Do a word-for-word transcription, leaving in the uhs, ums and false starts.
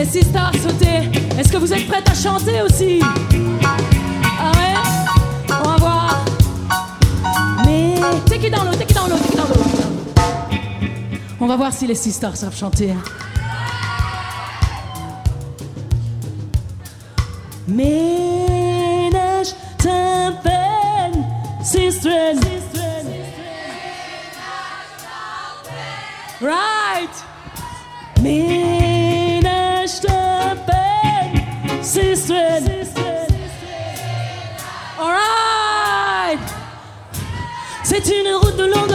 sisters sauter. Est-ce que vous êtes prêtes à chanter aussi? Ah ouais? On va voir. Mais take it down low, take it down low, take it down low. On va voir si les sisters savent chanter. Ménage ta peine, sisters. Right. Ménage ta peine, sisters. All right. C'est une route de longue